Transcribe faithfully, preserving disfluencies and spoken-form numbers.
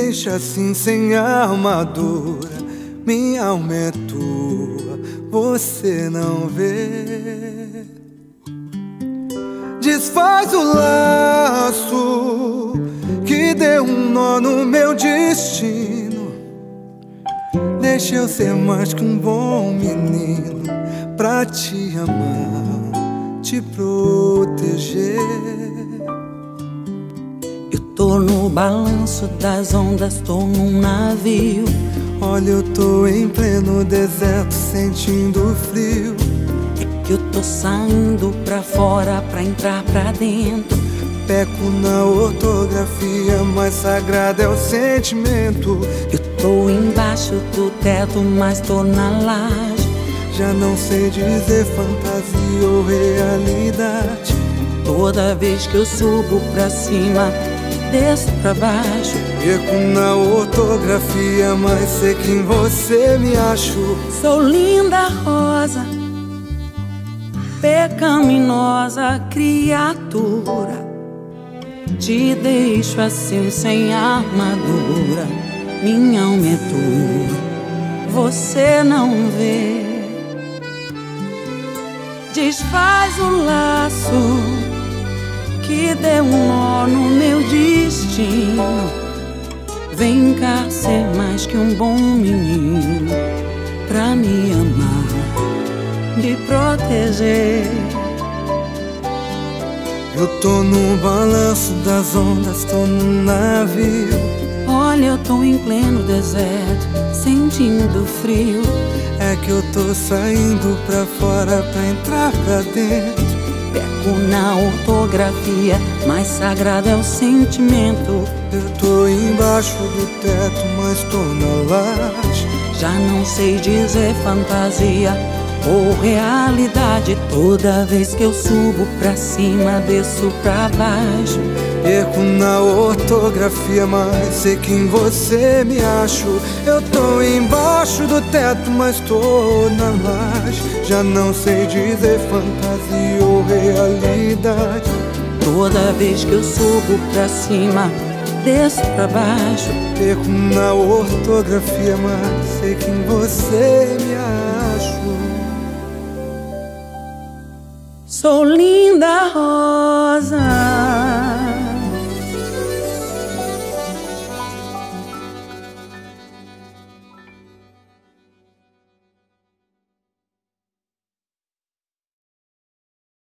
deixa assim sem armadura. Minha alma é tua, você não vê. Desfaz o laço que deu um nó no meu destino. Deixa eu ser mais que um bom menino pra te amar, te proteger. Eu tô no balanço das ondas, tô num navio. Olha, eu tô em pleno deserto, sentindo frio. É que eu tô saindo pra fora pra entrar pra dentro. Peco na ortografia, mas sagrado é o sentimento. Eu tô embaixo do teto, mas tô na laje. Já não sei dizer fantasia ou realidade. Toda vez que eu subo pra cima, desço pra baixo. Perco na ortografia, mas sei que em você me acho. Sou linda rosa, pecaminosa criatura. Te deixo assim sem armadura. Minha alma é tua, você não vê. Desfaz o laço que deu um nó no meu destino. Vem cá ser mais que um bom menino pra me amar, me proteger. Eu tô no balanço das ondas, tô num navio. Olha, eu tô em pleno deserto, sentindo frio. É que eu tô saindo pra fora pra entrar pra dentro. Peco na ortografia, mas sagrado é o sentimento. Eu tô embaixo do teto, mas tô na laje. Já não sei dizer fantasia ou realidade. Toda vez que eu subo pra cima, desço pra baixo. Perco na ortografia, mas sei que em você me acho. Eu tô embaixo do teto, mas tô na laje. Já não sei dizer fantasia ou realidade. Toda vez que eu subo pra cima, desço pra baixo. Perco na ortografia, mas sei que em você me acho. Sou linda rosa,